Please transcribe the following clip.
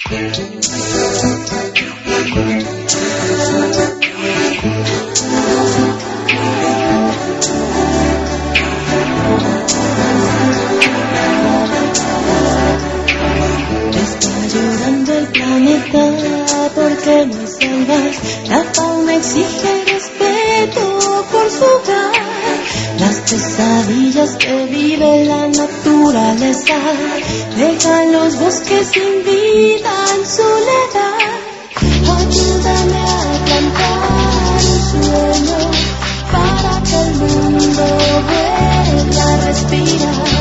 Porque no hay salvar, la fauna exige respeto por su hogar. Las pesadillas que vive la naturaleza dejan los bosques sin vida en soledad. Ayúdame a plantar un sueño para que el mundo vuelva a respirar.